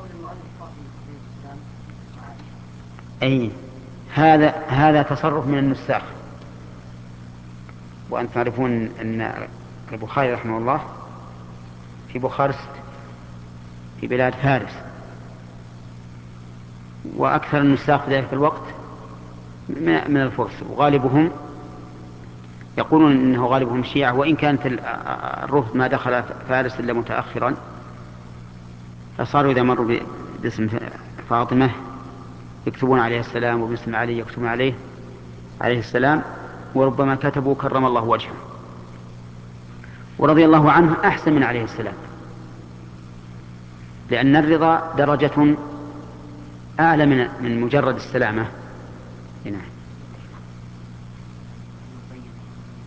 أي هذا تصرف من النساخ. وأن تعرفون أن البخاري رحمه الله في بخارست في بلاد فارس، وأكثر النساخ في ذلك الوقت من الفرس، وغالبهم يقولون إنه غالبهم شيعة، وإن كانت الرفض ما دخل فارس إلا متأخرا، فصاروا إذا مروا باسم فاطمة يكتبون عليه السلام، وباسم علي يكتبون عليه السلام، وربما كتبوا كرم الله وجهه. ورضي الله عنه أحسن من عليه السلام، لأن الرضا درجة أعلى من مجرد السلامة. هنا